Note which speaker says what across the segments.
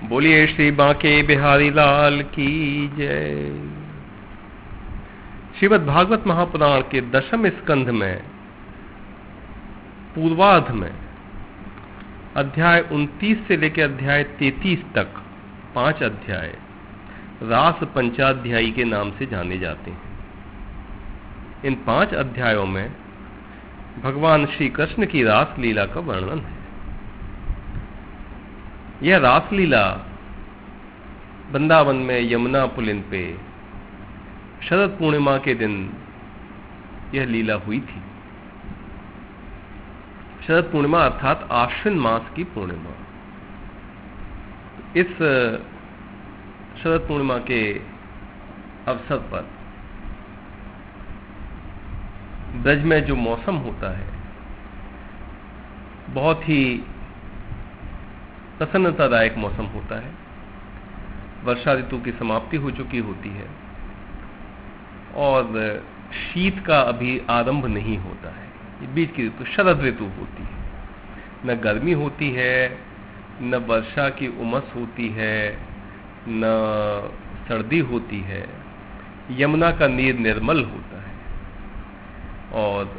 Speaker 1: बोलिए श्री बांके बिहारी लाल की जय। श्रीमद् भागवत महापुराण के 10वें स्कंध में पूर्वार्ध में अध्याय 29 से लेकर अध्याय 33 तक 5 अध्याय रास पंचाध्यायी के नाम से जाने जाते हैं। इन 5 अध्यायों में भगवान श्री कृष्ण की रास लीला का वर्णन है। यह रासलीला वृंदावन में यमुना पुलिन पे शरद पूर्णिमा के दिन यह लीला हुई थी। शरद पूर्णिमा अर्थात आश्विन मास की पूर्णिमा। इस शरद पूर्णिमा के अवसर पर ब्रज में जो मौसम होता है बहुत ही प्रसन्नतादायक मौसम होता है। वर्षा ऋतु की समाप्ति हो चुकी होती है और शीत का अभी आरंभ नहीं होता है। ये बीच की ऋतु शरद ऋतु होती है। न गर्मी होती है, न वर्षा की उमस होती है, न सर्दी होती है। यमुना का नीर निर्मल होता है और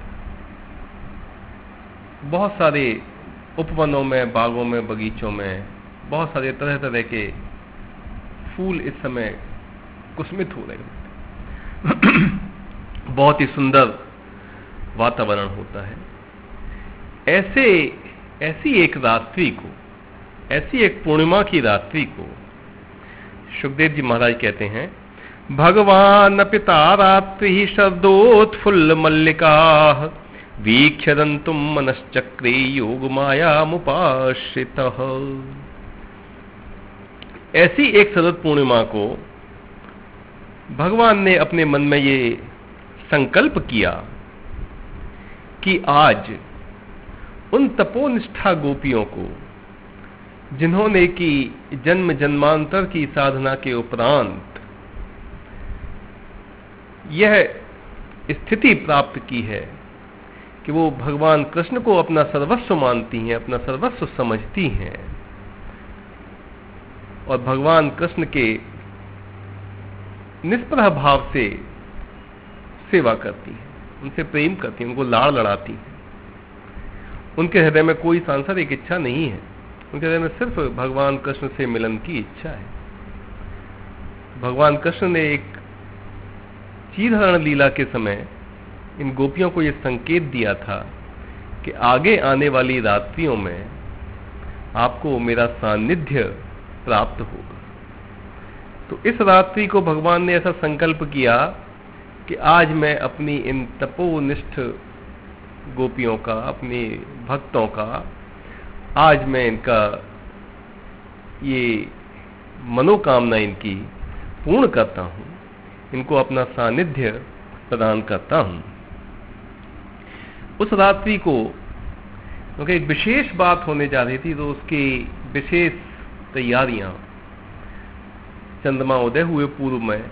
Speaker 1: बहुत सारे उपवनों में, बागों में, बगीचों में बहुत सारे तरह तरह के फूल इस समय कुसमित हो रहे होते हैं। बहुत ही सुंदर वातावरण होता है। ऐसी एक रात्रि को, ऐसी एक पूर्णिमा की रात्रि को सुखदेव जी महाराज कहते हैं, भगवान पिता रात्रि शरदोत्फुल्ल मल्लिका वीक्षरन्तुम मनश्चक्रे योग माया मुपाश्रितः। ऐसी एक शरद पूर्णिमा को भगवान ने अपने मन में ये संकल्प किया कि आज उन तपोनिष्ठा गोपियों को जिन्होंने की जन्म जन्मांतर की साधना के उपरांत यह स्थिति प्राप्त की है कि वो भगवान कृष्ण को अपना सर्वस्व मानती हैं, अपना सर्वस्व समझती हैं और भगवान कृष्ण के निष्प्रह भाव से सेवा करती हैं, उनसे प्रेम करती हैं, उनको लाड़ लड़ाती हैं। उनके हृदय में कोई सांसारिक इच्छा नहीं है। उनके हृदय में सिर्फ भगवान कृष्ण से मिलन की इच्छा है। भगवान कृष्ण ने एक चीरहरण लीला के समय इन गोपियों को यह संकेत दिया था कि आगे आने वाली रात्रियों में आपको मेरा सानिध्य प्राप्त होगा। तो इस रात्रि को भगवान ने ऐसा संकल्प किया कि आज मैं अपनी इन तपोनिष्ठ गोपियों का, अपने भक्तों का, आज मैं इनका ये मनोकामना इनकी पूर्ण करता हूं, इनको अपना सानिध्य प्रदान करता हूं। उस रात्रि को क्योंकि एक विशेष बात होने जा रही थी तो उसकी विशेष तैयारियां चंद्रमा उदय हुए पूर्व में।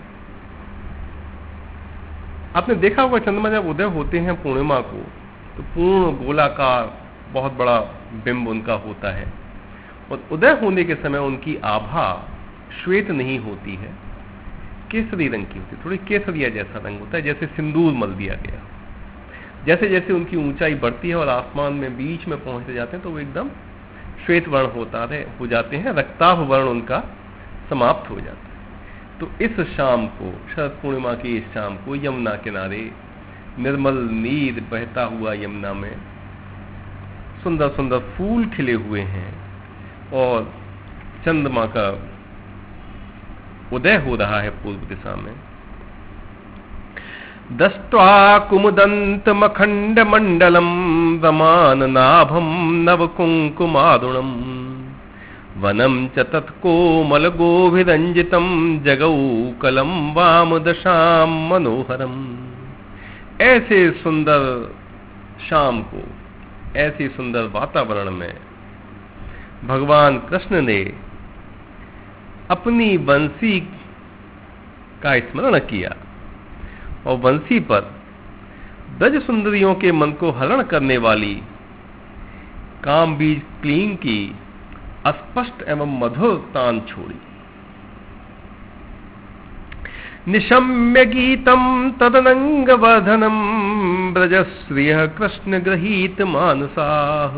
Speaker 1: आपने देखा होगा चंद्रमा जब उदय होते हैं पूर्णिमा को तो पूर्ण गोलाकार बहुत बड़ा बिंब उनका होता है और उदय होने के समय उनकी आभा श्वेत नहीं होती है, केसरी रंग की होती है। थोड़ी केसरिया जैसा रंग होता है, जैसे सिंदूर मल दिया गया। जैसे जैसे उनकी ऊंचाई बढ़ती है और आसमान में बीच में पहुंचते जाते हैं तो वो एकदम श्वेत वर्ण हो जाते हैं, रक्ताभ वर्ण उनका समाप्त हो जाता है। तो इस शाम को, शरद पूर्णिमा की इस शाम को यमुना किनारे निर्मल नीर बहता हुआ यमुना में सुंदर सुंदर फूल खिले हुए हैं और चंद्रमा का उदय हो रहा है पूर्व दिशा में। दष्ट्वा कुमुदंत मखंड मंडलम रमान नाभम नव कुंकुमारुणम वनम च तत्कोमल गोभिरंजितम जगौ कलम वाम दशाम मनोहरम। ऐसे सुंदर शाम को, ऐसे सुंदर वातावरण में भगवान कृष्ण ने अपनी बंसी का स्मरण किया और बंसी पर ब्रज सुंदरियों के मन को हरण करने वाली काम बीज क्लीन की अस्पष्ट एवं मधुर तान छोड़ी। निशम्य गीतम तदनंग वर्धनम ब्रजश्रिय कृष्ण गृहीत मानसाः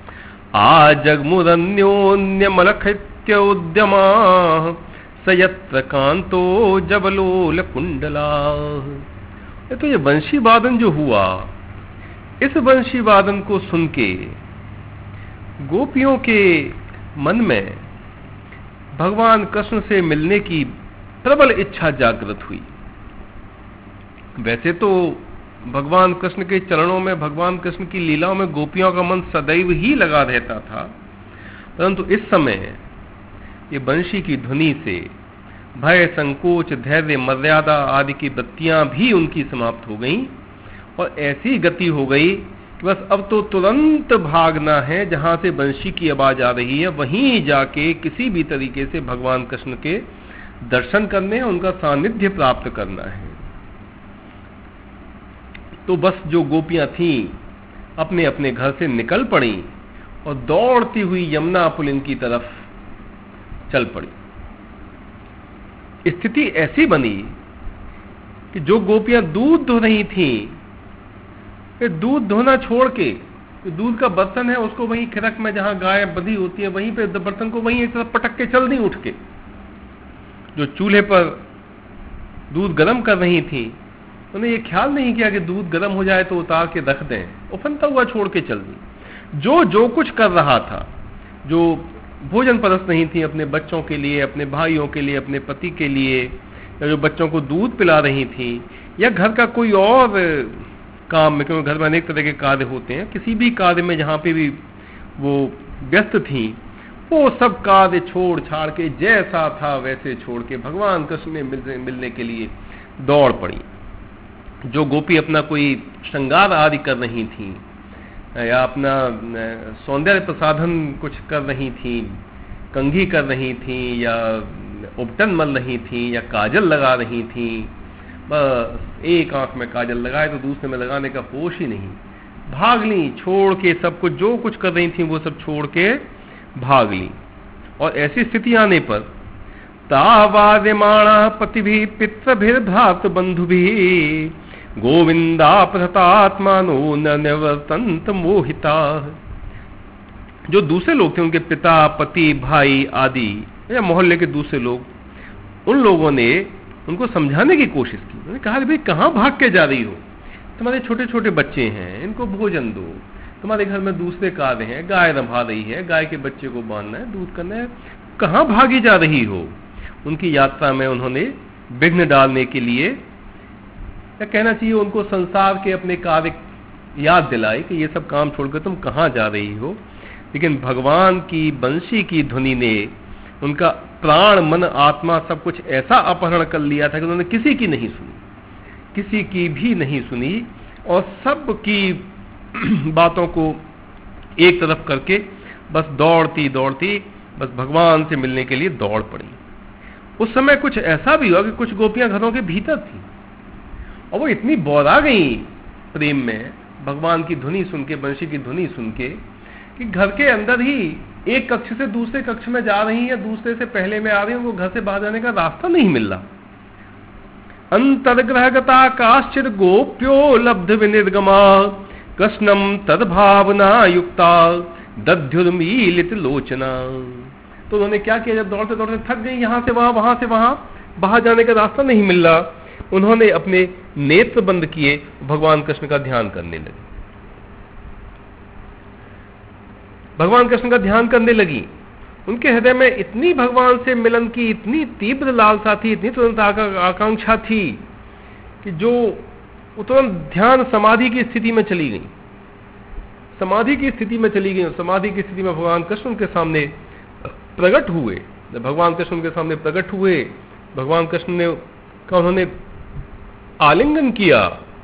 Speaker 1: आजग्मुदन्योन्यमलखित्य उद्यमाः स यत्र कांतो जबलोल कुंडलाः। तो ये वंशी वादन जो हुआ, इस वंशी वादन को सुन के गोपियों के मन में भगवान कृष्ण से मिलने की प्रबल इच्छा जागृत हुई। वैसे तो भगवान कृष्ण के चरणों में, भगवान कृष्ण की लीलाओं में गोपियों का मन सदैव ही लगा रहता था, परंतु इस समय ये बंशी की ध्वनि से भय, संकोच, धैर्य, मर्यादा आदि की वृत्तियां भी उनकी समाप्त हो गईं और ऐसी गति हो गई कि बस अब तो तुरंत भागना है, जहां से बंशी की आवाज आ रही है वहीं जाके किसी भी तरीके से भगवान कृष्ण के दर्शन करने, उनका सानिध्य प्राप्त करना है। तो बस जो गोपियां थीं अपने अपने घर से निकल पड़ी और दौड़ती हुई यमुना पुलिन की तरफ चल पड़ी। स्थिति ऐसी बनी कि जो गोपियां दूध धो रही थीं, वे दूध धोना छोड़ के, दूध का बर्तन है उसको वहीं खिरक में जहां गाय बंधी होती है वहीं पे बर्तन को वहीं एक तरफ पटक के चल दी उठ के। जो चूल्हे पर दूध गर्म कर रही थी, उन्हें ये ख्याल नहीं किया कि दूध गर्म हो जाए तो उतार के रख दें, उफनता हुआ छोड़ के चल दी। जो कुछ कर रहा था, जो भोजन परस नहीं थी अपने बच्चों के लिए, अपने भाइयों के लिए, अपने पति के लिए, या जो बच्चों को दूध पिला रही थी, या घर का कोई और काम में, क्योंकि घर में अनेक तरह के कार्य होते हैं, किसी भी कार्य में जहां पे भी वो व्यस्त थी, वो सब कार्य छोड़ छाड़ के जैसा था वैसे छोड़ के भगवान कृष्ण में मिलने के लिए दौड़ पड़ी। जो गोपी अपना कोई श्रृंगार आदि कर रही थी या अपना सौंदर्य प्रसाधन कुछ कर रही थी, कंघी कर रही थी या उपटन मल रही थी या काजल लगा रही थी, बस एक आंख में काजल लगाए तो दूसरे में लगाने का होश ही नहीं, भाग ली छोड़ के सब कुछ। जो कुछ कर रही थी वो सब छोड़ के भाग ली। और ऐसी स्थिति आने पर तावाद्यमाणा पतिभिः पितृभिः भ्रातृबन्धुभिः गोविंदा प्रहतात्मानो न निवर्तन्त मोहिता। जो दूसरे लोग थे, उनके पिता, पति, भाई आदि या मोहल्ले के दूसरे लोग, उन लोगों ने उनको समझाने की कोशिश की। उन्होंने कहा भाई कहाँ भाग के जा रही हो, तुम्हारे छोटे छोटे बच्चे हैं, इनको भोजन दो, तुम्हारे घर में दूसरे कार्य हैं, गाय रंभा रही है, गाय के बच्चे को बांधना है, दूध करना है, कहाँ भागी जा रही हो। उनकी यात्रा में उन्होंने विघ्न डालने के लिए, या कहना चाहिए उनको संसार के अपने कार्य याद दिलाए कि ये सब काम छोड़कर तुम कहाँ जा रही हो। लेकिन भगवान की बंशी की ध्वनि ने उनका प्राण, मन, आत्मा सब कुछ ऐसा अपहरण कर लिया था कि उन्होंने किसी की नहीं सुनी, किसी की भी नहीं सुनी, और सब की बातों को एक तरफ करके बस दौड़ती दौड़ती बस भगवान से मिलने के लिए दौड़ पड़ी। उस समय कुछ ऐसा भी हुआ कि कुछ गोपियां घरों के भीतर थी और वो इतनी बौरा गई प्रेम में भगवान की ध्वनि सुन के, बंशी की ध्वनि सुन के, कि घर के अंदर ही एक कक्ष से दूसरे कक्ष में जा रही है, दूसरे से पहले में आ रही है, उनको घर से बाहर जाने का रास्ता नहीं मिल रहा। अंतर्ग्रहगता काश्चित् गोप्यो लब्ध विनिर्गमा कृष्णम तद्भावना युक्ता दध्युर्मीलित लोचना। तो उन्होंने क्या किया, जब दौड़ते दौड़ते थक गई, यहां से वहां, वहां से वहां, बाहर जाने का रास्ता नहीं मिल रहा, उन्होंने अपने नेत्र बंद किए, भगवान कृष्ण का ध्यान करने लगी। भगवान कृष्ण का ध्यान करने लगी। उनके हृदय में इतनी भगवान से मिलन की इतनी तीव्र लालसा थी, इतनी तुरंत आकांक्षा थी कि जो तुरंत ध्यान समाधि की स्थिति में चली गई, समाधि की स्थिति में चली गई। समाधि की स्थिति में भगवान कृष्ण उनके सामने प्रकट हुए। जब भगवान कृष्ण उनके सामने प्रकट हुए, भगवान कृष्ण ने का उन्होंने आलिंगन किया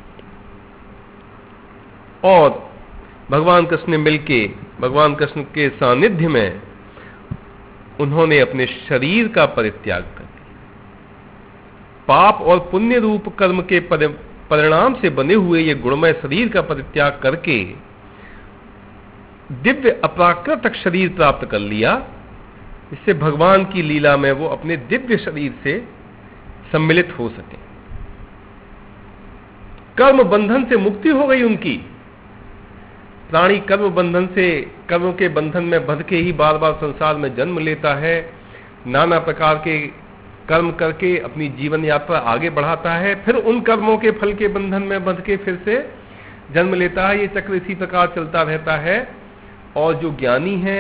Speaker 1: और भगवान कृष्ण ने मिलके भगवान कृष्ण के सानिध्य में उन्होंने अपने शरीर का परित्याग कर दिया। पाप और पुण्य रूप कर्म के परिणाम से बने हुए ये गुणमय शरीर का परित्याग करके दिव्य अप्राकृत शरीर प्राप्त कर लिया इससे भगवान की लीला में वो अपने दिव्य शरीर से सम्मिलित हो सके। कर्म बंधन से मुक्ति हो गई उनकी। प्राणी कर्म बंधन से, कर्म के बंधन में बंध के ही बार बार संसार में जन्म लेता है, नाना प्रकार के कर्म करके अपनी जीवन यात्रा आगे बढ़ाता है, फिर उन कर्मों के फल के बंधन में बंध के फिर से जन्म लेता है। ये चक्र इसी प्रकार चलता रहता है। और जो ज्ञानी हैं,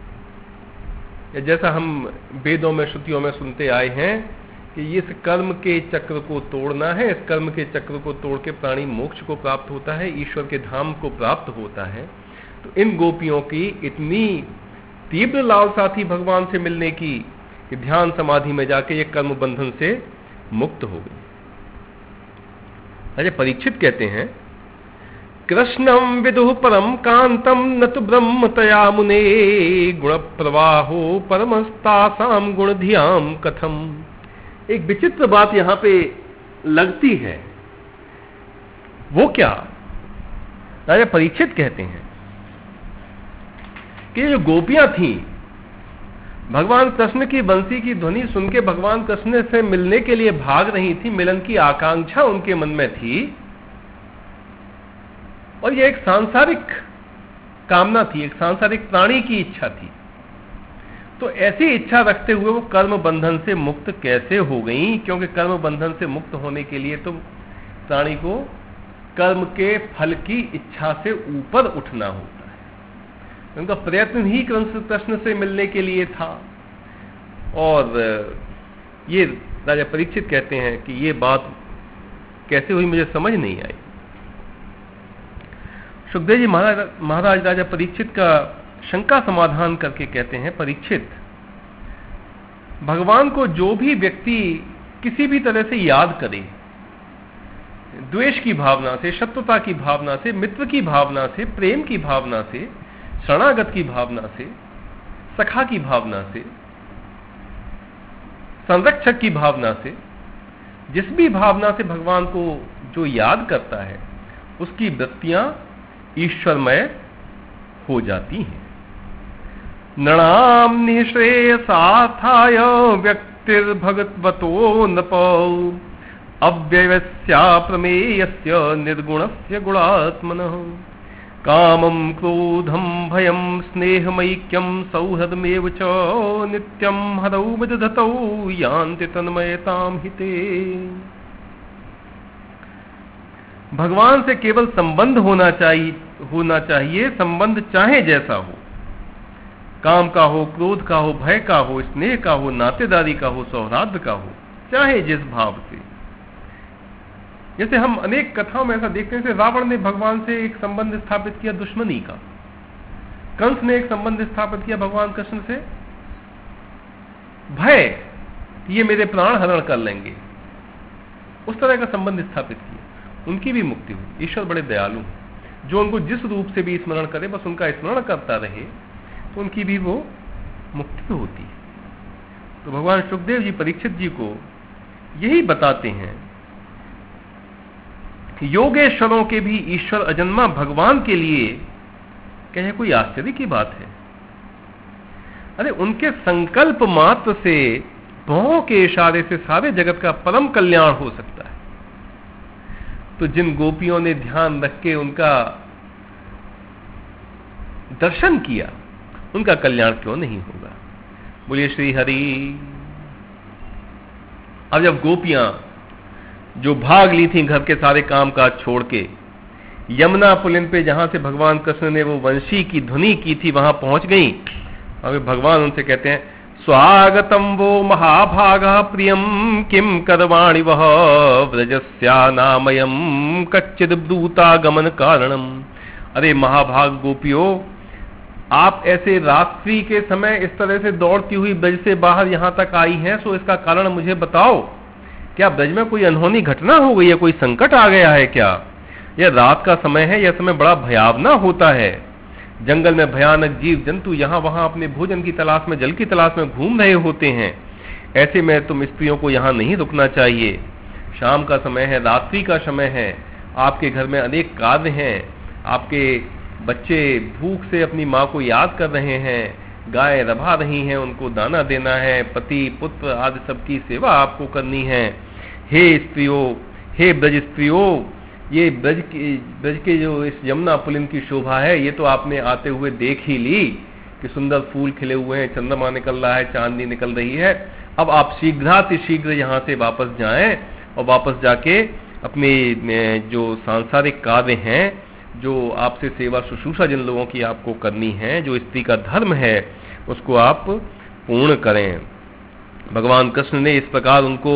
Speaker 1: जैसा हम वेदों में श्रुतियों में सुनते आए हैं कि इस कर्म के चक्र को तोड़ना है, इस कर्म के चक्र को तोड़ के प्राणी मोक्ष को प्राप्त होता है, ईश्वर के धाम को प्राप्त होता है। तो इन गोपियों की इतनी तीव्र लालसा थी भगवान से मिलने की कि ध्यान समाधि में जाके ये कर्म बंधन से मुक्त हो गई। अजय परीक्षित कहते हैं, कृष्णम विदुः परम कांतम न तु ब्रह्म तया मुने गुण प्रवाहो परमस्तासाम गुण धियाम कथम। एक विचित्र बात यहां पे लगती है। वो क्या? राजा परीक्षित कहते हैं कि जो गोपियां थीं, भगवान कृष्ण की बंसी की ध्वनि सुन के भगवान कृष्ण से मिलने के लिए भाग रही थी, मिलन की आकांक्षा उनके मन में थी, और यह एक सांसारिक कामना थी, एक सांसारिक प्राणी की इच्छा थी। तो ऐसी इच्छा रखते हुए वो कर्म बंधन से मुक्त कैसे हो गई? क्योंकि कर्म बंधन से मुक्त होने के लिए तो प्राणी को कर्म के फल की इच्छा से ऊपर उठना होता है। उनका प्रयत्न ही कृष्ण से मिलने के लिए था। और ये राजा परीक्षित कहते हैं कि ये बात कैसे हुई मुझे समझ नहीं आई। सुखदेव जी महाराज राजा परीक्षित का शंका समाधान करके कहते हैं, परीक्षित, भगवान को जो भी व्यक्ति किसी भी तरह से याद करे, द्वेष की भावना से, शत्रुता की भावना से, मित्र की भावना से, प्रेम की भावना से, शरणागत की भावना से, सखा की भावना से, संरक्षक की भावना से, जिस भी भावना से भगवान को जो याद करता है, उसकी वृत्तियां ईश्वरमय हो जाती हैं। नृणाम निःश्रेयसार्थाय व्यक्तिर्भगवतो नपो अव्ययस्या प्रमेयस्य निर्गुणस्य गुणात्मनः कामं क्रोधं भयं स्नेहमैक्यं सौहृदमेव च नित्यं हरौ विदधतौ यान्ति तन्मयतां हिते। भगवान से केवल संबंध होना चाहिए, संबंध चाहे जैसा हो, काम का हो, क्रोध का हो, भय का हो, स्नेह का हो, नातेदारी का हो, सौहार्द का हो, चाहे जिस भाव से। जैसे हम अनेक कथाओं में ऐसा देखते हैं, रावण ने भगवान से एक संबंध स्थापित किया दुश्मनी का, कंस ने एक संबंध स्थापित किया भगवान कृष्ण से भय, ये मेरे प्राण हरण कर लेंगे, उस तरह का संबंध स्थापित किया, उनकी भी मुक्ति हुई। ईश्वर बड़े दयालु हैं, जो उनको जिस रूप से भी स्मरण करे, बस उनका स्मरण करता रहे, तो उनकी भी वो मुक्ति होती है। तो भगवान सुखदेव जी परीक्षित जी को यही बताते हैं कि योगेश्वरों के भी ईश्वर अजन्मा भगवान के लिए कहे कोई आश्चर्य की बात है? अरे उनके संकल्प मात्र से, भौं के इशारे से सारे जगत का परम कल्याण हो सकता है। तो जिन गोपियों ने ध्यान रख के उनका दर्शन किया, उनका कल्याण क्यों नहीं होगा? बोलिए श्री हरि। अब जब गोपियां जो भाग ली थी घर के सारे काम काज छोड़ के, यमुना पुलिन पे जहां से भगवान कृष्ण ने वो वंशी की ध्वनि की थी वहां पहुंच गई। अब भगवान उनसे कहते हैं, स्वागतम वो महाभागा प्रियम किम करवाणि वह व्रजस्या नामयम कच्चिद ब्रूतागमन कारणम। अरे महाभाग गोपियों, आप ऐसे रात्रि के समय इस तरह से दौड़ती हुई ब्रज से बाहर यहां तक आई हैं, सो इसका कारण मुझे बताओ। क्या ब्रज में कोई अनहोनी घटना हो गई है, कोई संकट आ गया है क्या? यह रात का समय है, यह समय बड़ा भयावना होता है। जंगल में भयानक जीव जंतु यहाँ वहां अपने भोजन की तलाश में, जल की तलाश में घूम रहे होते हैं। ऐसे में तुम स्त्रियों को यहाँ नहीं रुकना चाहिए। शाम का समय है, रात्रि का समय है, आपके घर में अनेक कार्य हैं, आपके बच्चे भूख से अपनी माँ को याद कर रहे हैं, गाय रभा रही हैं, उनको दाना देना है, पति पुत्र आदि सबकी सेवा आपको करनी है। हे स्त्रियों, हे ब्रज स्त्रियों, ये ब्रज के जो इस यमुना पुलिन की शोभा है, ये तो आपने आते हुए देख ही ली कि सुंदर फूल खिले हुए हैं, चंद्रमा निकल रहा है, चांदनी निकल रही है। अब आप शीघ्र यहाँ से वापस जाएं और वापस जाके अपने जो सांसारिक कार्य हैं, जो आपसे सेवा शुश्रूषा जिन लोगों की आपको करनी है, जो स्त्री का धर्म है, उसको आप पूर्ण करें। भगवान कृष्ण ने इस प्रकार उनको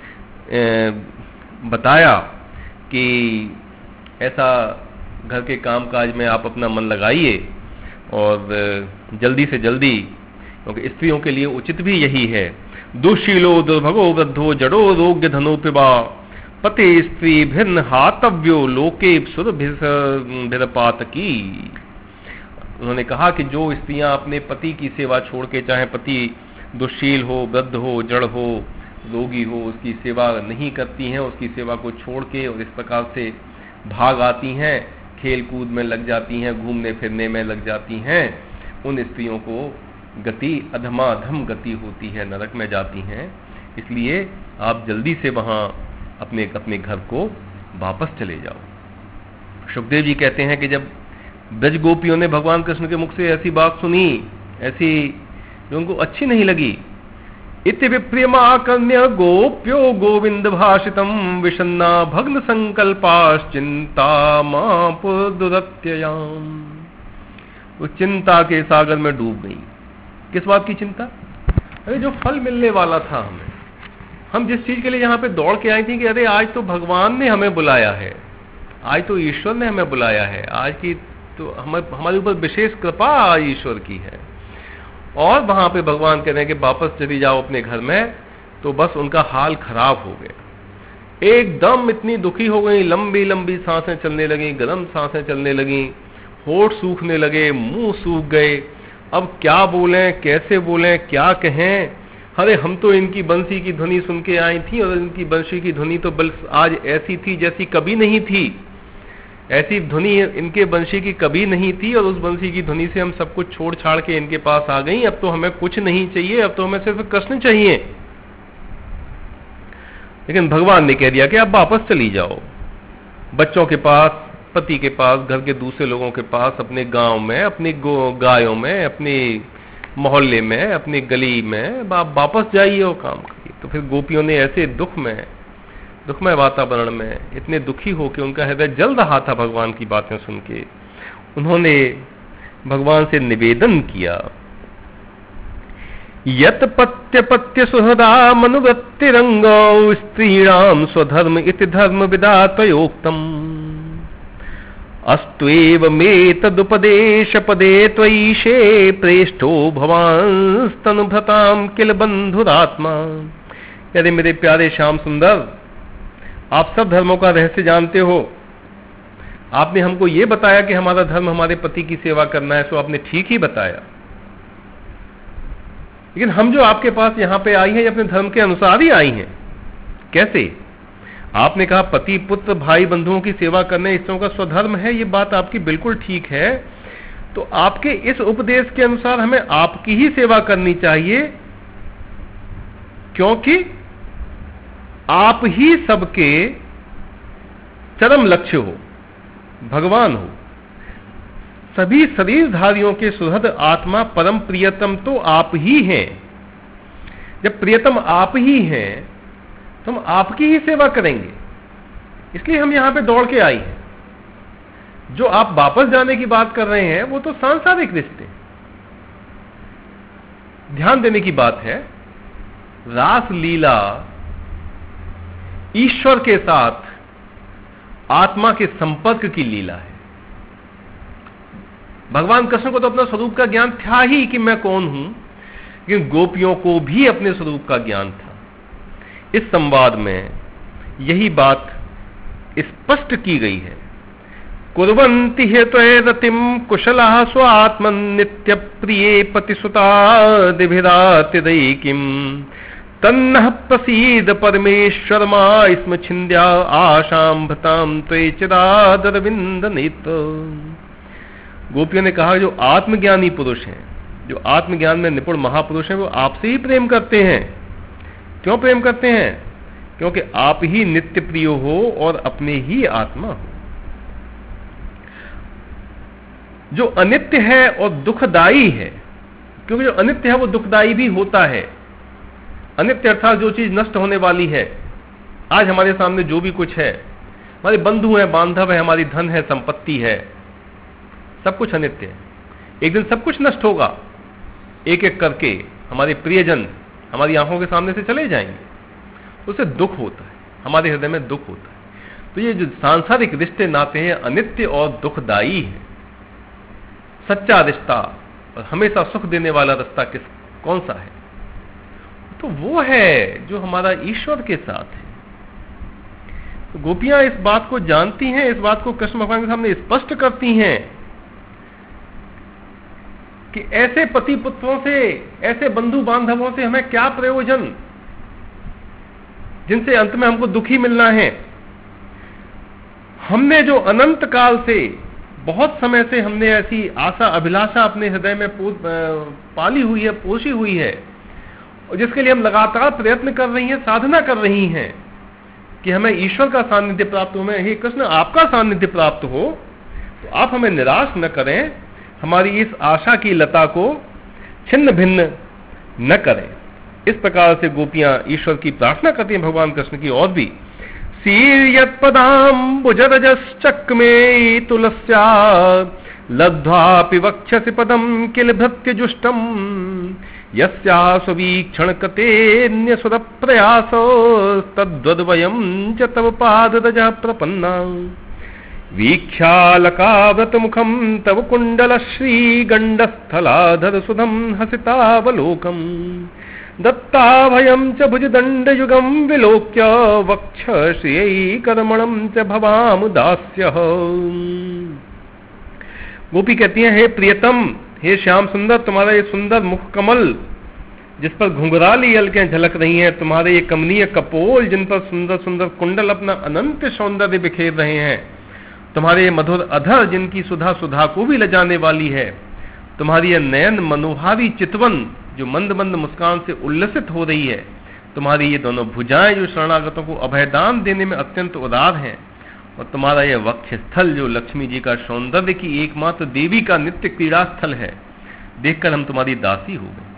Speaker 1: बताया कि ऐसा घर के कामकाज में आप अपना मन लगाइए और जल्दी से जल्दी, क्योंकि स्त्रियों के लिए उचित भी यही है। दुशीलो दुर्भगो वृद्धो जड़ो रोग्य धनो पिबा पति स्त्री भिन्न हातव्यो लोके सुरभिरपातकी। उन्होंने कहा कि जो स्त्रियां अपने पति की सेवा छोड़ के, चाहे पति दुशील हो, वृद्ध हो, जड़ हो, रोगी हो, उसकी सेवा नहीं करती हैं, उसकी सेवा को छोड़ के और इस प्रकार से भाग आती हैं, खेल कूद में लग जाती हैं, घूमने फिरने में लग जाती हैं, उन स्त्रियों को गति अधमाधम गति होती है, नरक में जाती हैं। इसलिए आप जल्दी से वहां अपने घर को वापस चले जाओ। सुखदेव जी कहते हैं कि जब ब्रज गोपियों ने भगवान कृष्ण के मुख से ऐसी बात सुनी, ऐसी जो उनको अच्छी नहीं लगी, इति विप्रियमाकर्ण्य गोप्यो गोविंद भाषितम विषन्ना भग्न संकल्पाश्चिंता मापुदुरत्ययाम, वो चिंता के सागर में डूब गई। किस बात की चिंता? अरे जो फल मिलने वाला था हमें, हम जिस चीज के लिए यहाँ पे दौड़ के आई थी कि अरे आज तो भगवान ने हमें बुलाया है, आज तो ईश्वर ने हमें बुलाया है, आज की तो हमारे ऊपर विशेष कृपा ईश्वर की है, और वहां पे भगवान कह रहे हैं कि वापस चली जाओ अपने घर में, तो बस उनका हाल खराब हो गया। एकदम इतनी दुखी हो गई, लंबी लंबी सांसें चलने लगी, गर्म सांसें चलने लगी, होठ सूखने लगे, मुंह सूख गए। अब क्या बोलें, कैसे बोलें, क्या कहें? अरे हम तो इनकी बंसी की ध्वनि सुन के आई थी, और इनकी बंसी की ध्वनि तो बल्कि आज ऐसी थी जैसी कभी नहीं थी, ऐसी ध्वनि इनके बंशी की कभी नहीं थी, और उस बंशी की ध्वनि से हम सब कुछ छोड़ छाड़ के इनके पास आ गई। अब तो हमें कुछ नहीं चाहिए, अब तो हमें सिर्फ कृष्ण चाहिए। लेकिन भगवान ने कह दिया कि आप वापस चली जाओ बच्चों के पास, पति के पास, घर के दूसरे लोगों के पास, अपने गांव में, अपनी गायों में, अपने मोहल्ले में, अपनी गली में, आप वापस जाइए और काम करिए। तो फिर गोपियों ने ऐसे दुखमय वातावरण में इतने दुखी होकर, उनका हृदय जल रहा था भगवान की बातें सुन के, उन्होंने भगवान से निवेदन किया, यत पत्य पत्य सुहृदा मनुवृत्तिरंगौ स्त्रीणाम स्वधर्म इति धर्म विदातयोक्तम अस्तुएव मे तदुपदेश पदे त्वयीशे प्रेष्ठो भवांस्तनुभृताम किल बंधुरात्मा। यदि मेरे प्यारे श्याम सुंदर, आप सब धर्मों का रहस्य जानते हो, आपने हमको ये बताया कि हमारा धर्म हमारे पति की सेवा करना है, सो आपने ठीक ही बताया। लेकिन हम जो आपके पास यहाँ पे आई हैं, ये अपने धर्म के अनुसार ही आई हैं। कैसे? आपने कहा पति पुत्र भाई बंधुओं की सेवा करने स्त्रियों का स्वधर्म है, ये बात आपकी बिल्कुल ठीक है। तो आपके इस उपदेश के अनुसार हमें आपकी ही सेवा करनी चाहिए, क्योंकि आप ही सबके चरम लक्ष्य हो, भगवान हो। सभी शरीरधारियों के सुहृद आत्मा परम प्रियतम तो आप ही हैं। जब प्रियतम आप ही हैं तो हम आपकी ही सेवा करेंगे, इसलिए हम यहां पे दौड़ के आई हैं। जो आप वापस जाने की बात कर रहे हैं वो तो सांसारिक रिश्ते, ध्यान देने की बात है। रास लीला ईश्वर के साथ आत्मा के संपर्क की लीला है। भगवान कृष्ण को तो अपना स्वरूप का ज्ञान था ही कि मैं कौन हूं, लेकिन गोपियों को भी अपने स्वरूप का ज्ञान था। इस संवाद में यही बात स्पष्ट की गई है। कुर्वन्ति हेतुरतिम कुशला स्वात्मन नित्य प्रिये पतिसुतादिभिरातिदैकिम तन्नः प्रसीद परमेश्वर मा स्म छिन्द्या आशां भतां त्वे चिरादरविंद नेत्र। गोपियों ने कहा जो आत्मज्ञानी पुरुष हैं, जो आत्मज्ञान में निपुण महापुरुष हैं वो आपसे ही प्रेम करते हैं। क्यों प्रेम करते हैं? क्योंकि आप ही नित्य प्रिय हो और अपने ही आत्मा हो। जो अनित्य है और दुखदाई है, क्योंकि जो अनित्य है वो दुखदाई भी होता है। अनित्य अर्थात जो चीज नष्ट होने वाली है। आज हमारे सामने जो भी कुछ है, हमारे बंधु हैं, बांधव है, हमारी धन है, संपत्ति है, सब कुछ अनित्य है। एक दिन सब कुछ नष्ट होगा, एक एक करके हमारे प्रियजन हमारी आंखों के सामने से चले जाएंगे, उससे दुख होता है, हमारे हृदय में दुख होता है। तो ये जो सांसारिक रिश्ते नाते हैं अनित्य और दुखदायी है। सच्चा रिश्ता और हमेशा सुख देने वाला रास्ता कौन सा है? तो वो है जो हमारा ईश्वर के साथ है। तो गोपियां इस बात को जानती हैं, इस बात को कृष्ण भगवान के सामने स्पष्ट करती हैं कि ऐसे पति पुत्रों से, ऐसे बंधु बांधवों से हमें क्या प्रयोजन, जिनसे अंत में हमको दुखी मिलना है। हमने जो अनंत काल से, बहुत समय से हमने ऐसी आशा अभिलाषा अपने हृदय में पाली हुई है, पोषी हुई है, और जिसके लिए हम लगातार प्रयत्न कर रही हैं, साधना कर रही हैं कि हमें ईश्वर का सानिध्य प्राप्त हो, हमें हे कृष्ण आपका सानिध्य प्राप्त हो, तो आप हमें निराश न करें, हमारी इस आशा की लता को छिन्न भिन्न न करें। इस प्रकार से गोपियां ईश्वर की प्रार्थना करती हैं भगवान कृष्ण की। और भी सीर्यत्पदाम्बुजरजश्चक्मे तुलस्या लब्ध्वापि वक्षसि पदम किल भृत्यजुष्टम यस्या स्ववीक्षण कतेन्य सुर प्रयास तद्वद्वयं च तव पादरजः प्रपन्ना वीक्षालकाव्रत मुखम तव कुंडल श्रीगंडस्थलाधर सुधम हसितावलोकम दत्ताभयं च भुजदंडयुगं विलोक्य वक्ष श्रियैकर्मणं च भवाम दास्यः। गोपी कहती हैं, हे प्रियतम, हे श्याम सुंदर, तुम्हारा ये सुंदर मुख कमल जिस पर घुंघराली अलकें झलक रही हैं, तुम्हारे ये कमनीय कपोल जिन पर सुंदर सुंदर कुंडल अपना अनंत सौंदर्य बिखेर रहे हैं, तुम्हारे ये मधुर अधर जिनकी सुधा सुधा को भी लजाने वाली है, तुम्हारी ये नयन मनोहारी चितवन जो मंद मंद मुस्कान से उल्लसित हो रही है, तुम्हारी ये दोनों भुजाएं जो शरणागतों को अभयदान देने में अत्यंत उदार हैं, और तुम्हारा यह वक्ष स्थल जो लक्ष्मी जी का सौंदर्य की एकमात्र देवी का नित्य क्रीड़ा स्थल है, देखकर हम तुम्हारी दासी हो गए।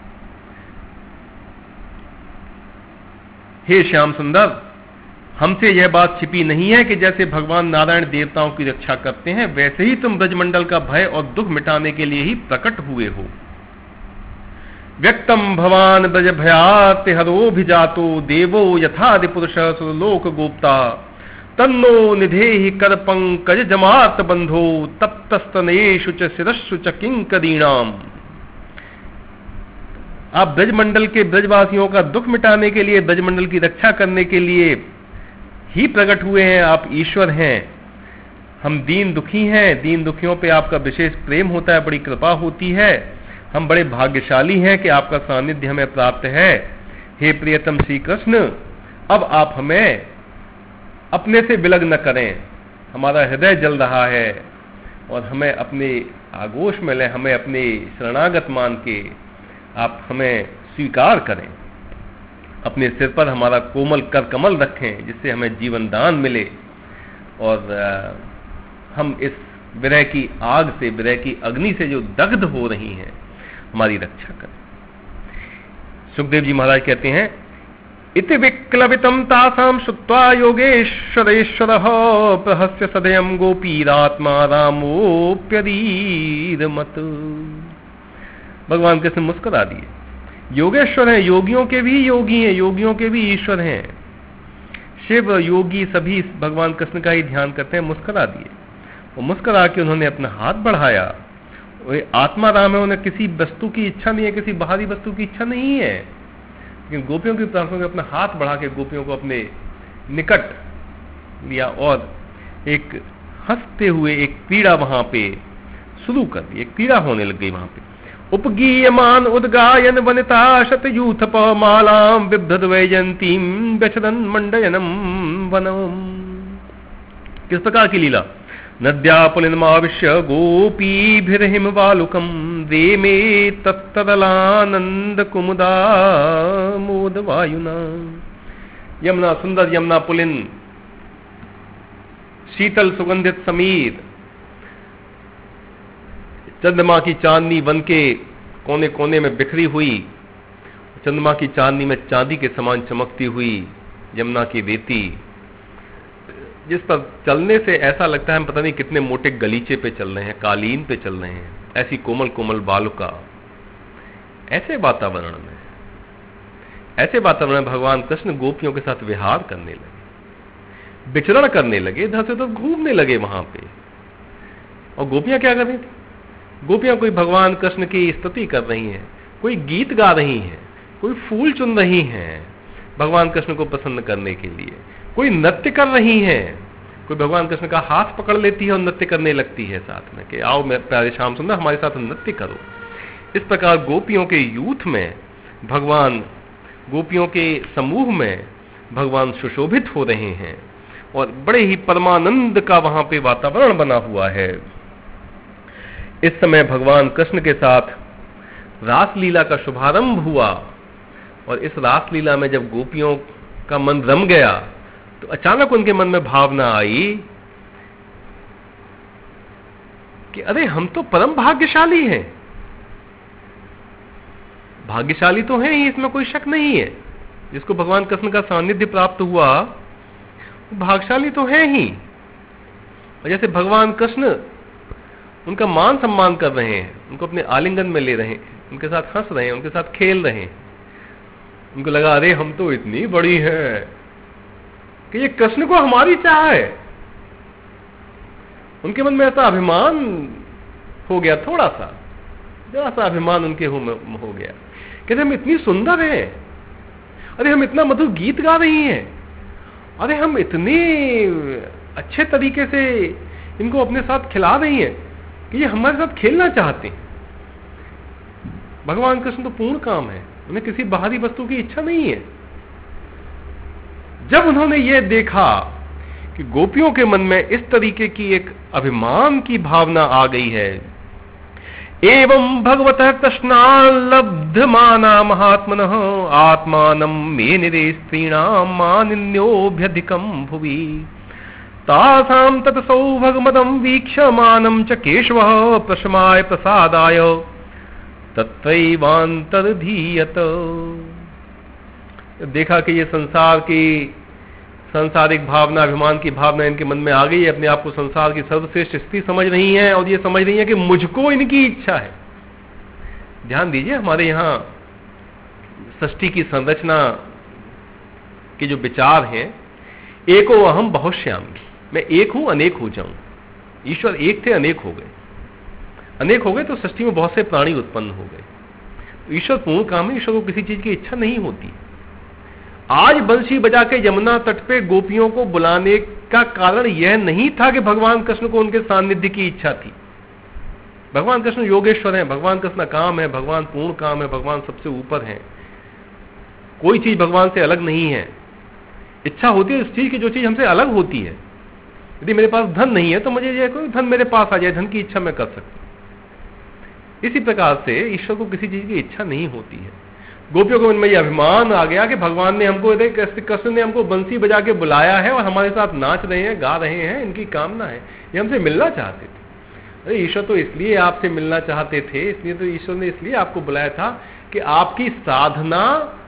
Speaker 1: हे श्याम सुंदर, हमसे यह बात छिपी नहीं है कि जैसे भगवान नारायण देवताओं की रक्षा करते हैं, वैसे ही तुम ब्रजमंडल का भय और दुख मिटाने के लिए ही प्रकट हुए हो। व्यक्तम भवान ब्रज भयात हरोभिजातो देवो यथादि पुरुष सुरलोक गोप्ता तन्नो निधेहि कर पंकज जमात बंधो तप्तस्तनेषु च शिरस्सु च किंकरीणाम। आप ब्रजमंडल के ब्रजवासियों का दुख मिटाने के लिए, ब्रजमंडल की रक्षा करने के लिए ही प्रकट हुए हैं। आप ईश्वर हैं, हम दीन दुखी हैं, दीन दुखियों पे आपका विशेष प्रेम होता है, बड़ी कृपा होती है। हम बड़े भाग्यशाली हैं कि आपका सानिध्य हमें प्राप्त है। हे प्रियतम श्री कृष्ण, अब आप हमें अपने से विलग न करें, हमारा हृदय जल रहा है और हमें अपने आगोश में लें, हमें अपने शरणागत मान के आप हमें स्वीकार करें, अपने सिर पर हमारा कोमल कर कमल रखें जिससे हमें जीवन दान मिले, और हम इस विरह की आग से, विरह की अग्नि से जो दग्ध हो रही हैं, हमारी रक्षा करें। सुखदेव जी महाराज कहते हैं, इति विक्लवितम तासाम श्रुत्वा योगेश्वरेश्वरः प्रहस्य सदयं गोपीरात्मा रामोप्यदीरमत। भगवान कृष्ण मुस्कुरा दिए। योगेश्वर हैं, योगियों के भी योगी हैं, योगियों के भी ईश्वर हैं। शिव योगी सभी भगवान कृष्ण का ही ध्यान करते हैं। मुस्कुरा दिए, और मुस्कुरा के उन्होंने अपना हाथ बढ़ाया। वे आत्मा राम है, उन्हें किसी वस्तु की इच्छा नहीं है, किसी बाहरी वस्तु की इच्छा नहीं है, लेकिन गोपियों की प्रार्थना में अपना हाथ बढ़ा के गोपियों को अपने निकट लिया और एक हंसते हुए एक पीड़ा वहां पे शुरू कर दी। एक पीड़ा होने लग गई वहां पे। उपगीयमान उद्गायन वनिता शतयूथप मालाम बिभ्रद वैजंतीम व्यचदन मंडयनम वनम। किस प्रकार की लीला? नद्या पुलिनमाविश्य गोपीभिर्हिमवालुकम् रेमे तत्तदलानंद कुमुदा मोद वायुना। यमुना, सुंदर यमुना पुलिन, शीतल सुगंधित समीर, चंद्रमा की चांदनी वन के कोने कोने में बिखरी हुई, चंद्रमा की चांदनी में चांदी के समान चमकती हुई यमुना की रेती, जिस पर चलने से ऐसा लगता है हम पता नहीं कितने मोटे गलीचे पे चल रहे हैं, कालीन पे चल रहे हैं, ऐसी कोमल कोमल बालुका। ऐसे वातावरण में भगवान कृष्ण गोपियों के साथ विहार करने लगे, विचरण करने लगे, इधर से उधर घूमने लगे वहां पे। और गोपियां क्या कर रही थी? गोपियां कोई भगवान कृष्ण की स्तुति कर रही हैं, कोई गीत गा रही हैं, कोई फूल चुन रही हैं भगवान कृष्ण को प्रसन्न करने के लिए, कोई नृत्य कर रही हैं, कोई भगवान कृष्ण का हाथ पकड़ लेती है और नृत्य करने लगती है साथ में कि आओ मेरे प्यारे श्याम सुंदर हमारे साथ नृत्य करो। इस प्रकार गोपियों के यूथ में भगवान, गोपियों के समूह में भगवान सुशोभित हो रहे हैं और बड़े ही परमानंद का वहां पे वातावरण बना हुआ है। इस समय भगवान कृष्ण के साथ रासलीला का शुभारंभ हुआ और इस रासलीला में जब गोपियों का मन रम गया तो अचानक उनके मन में भावना आई कि अरे हम तो परम भाग्यशाली हैं। भाग्यशाली तो हैं ही, इसमें कोई शक नहीं है। जिसको भगवान कृष्ण का सानिध्य प्राप्त हुआ वो भाग्यशाली तो है ही। और जैसे भगवान कृष्ण उनका मान सम्मान कर रहे हैं, उनको अपने आलिंगन में ले रहे हैं, उनके साथ हंस रहे हैं, उनके साथ खेल रहे हैं, उनको लगा अरे हम तो इतनी बड़ी है कि ये कृष्ण को हमारी चाह है। उनके मन में ऐसा अभिमान हो गया, थोड़ा सा जरा सा अभिमान उनके हो गया, कहते हम इतनी सुंदर हैं, अरे हम इतना मधुर गीत गा रही हैं, अरे हम इतने अच्छे तरीके से इनको अपने साथ खिला रही हैं कि ये हमारे साथ खेलना चाहते हैं। भगवान कृष्ण तो पूर्ण काम है, उन्हें किसी बाहरी वस्तु की इच्छा नहीं है। जब उन्होंने ये देखा कि गोपियों के मन में इस तरीके की एक अभिमान की भावना आ गई है, एवं भगवतः तृष्णालब्धमाना महात्मनः आत्मानं मे निरे स्त्रीणां मानिन्योऽभ्यधिकं भुवि तासां तत् सौभगमदं वीक्ष्यमानं च केशवः प्रशमाय प्रसादाय तत्रैवान्तर्धीयत। देखा कि ये संसार की सांसारिक भावना, अभिमान की भावना इनके मन में आ गई है, अपने आप को संसार की सर्वश्रेष्ठ स्थिति समझ रही हैं और ये समझ रही हैं कि मुझको इनकी इच्छा है। ध्यान दीजिए, हमारे यहाँ सृष्टि की संरचना के जो विचार हैं, एको अहम बहुश्यामी, मैं एक हूं अनेक हो जाऊं। ईश्वर एक थे, अनेक हो गए, अनेक हो गए तो सृष्टि में बहुत से प्राणी उत्पन्न हो गए। तो ईश्वर पूर्ण काम है, ईश्वर को किसी चीज की इच्छा नहीं होती। आज बंसी बजा के यमुना तट पे गोपियों को बुलाने का कारण यह नहीं था कि भगवान कृष्ण को उनके सानिध्य की इच्छा थी। भगवान कृष्ण योगेश्वर हैं, भगवान कृष्ण काम है, भगवान पूर्ण काम है, भगवान सबसे ऊपर है, कोई चीज भगवान से अलग नहीं है। इच्छा होती है उस चीज की जो चीज हमसे अलग होती है। यदि मेरे पास धन नहीं है तो मुझे ये कोई धन मेरे पास आ जाए, धन की इच्छा मैं कर सकता हूं। इसी प्रकार से ईश्वर को किसी चीज की इच्छा नहीं होती है। गोपियों के मन में यह अभिमान आ गया कि भगवान ने हमको, कृष्ण ने हमको बंसी बजा के बुलाया है और हमारे साथ नाच रहे हैं, गा रहे हैं, इनकी कामना है, ये हमसे मिलना चाहते थे। अरे ईश्वर तो इसलिए आपसे मिलना चाहते थे, इसलिए तो ईश्वर ने इसलिए आपको बुलाया था कि आपकी साधना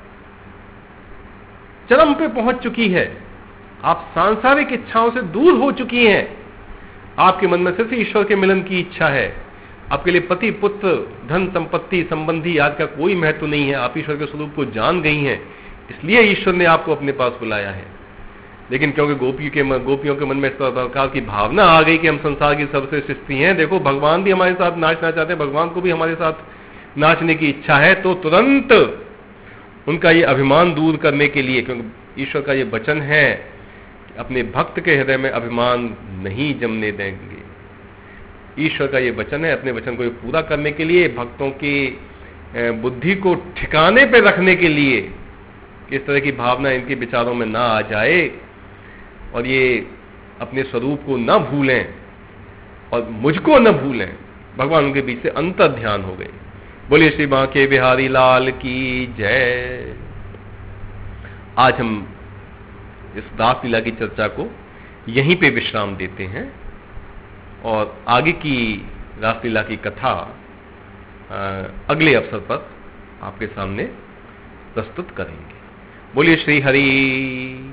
Speaker 1: चरम पे पहुंच चुकी है, आप सांसारिक इच्छाओं से दूर हो चुकी हैं, आपके मन में सिर्फ ईश्वर के मिलन की इच्छा है। आपके लिए पति, पुत्र, धन, संपत्ति, संबंधी आदि का कोई महत्व नहीं है। आप ईश्वर के स्वरूप को जान गई हैं, इसलिए ईश्वर ने आपको अपने पास बुलाया है। लेकिन क्योंकि गोपियों के मन में इस प्रकार की भावना आ गई कि हम संसार की सबसे स्त्री हैं, देखो भगवान भी हमारे साथ नाचना चाहते हैं, भगवान को भी हमारे साथ नाचने की इच्छा है, तो तुरंत उनका ये अभिमान दूर करने के लिए, क्योंकि ईश्वर का ये वचन है अपने भक्त के हृदय में अभिमान नहीं जमने देंगे। ईश्वर का ये वचन है, अपने वचन को पूरा करने के लिए, भक्तों की बुद्धि को ठिकाने पे रखने के लिए, इस तरह की भावना इनके विचारों में ना आ जाए और ये अपने स्वरूप को ना भूलें, और मुझको न भूलें, भगवान उनके बीच से अंतर ध्यान हो गए। बोलिए श्री बांके बिहारी लाल की जय। आज हम इस रासलीला की चर्चा को यहीं पे विश्राम देते हैं और आगे की रासलीला की कथा अगले अवसर पर आपके सामने प्रस्तुत करेंगे। बोलिए श्री हरि।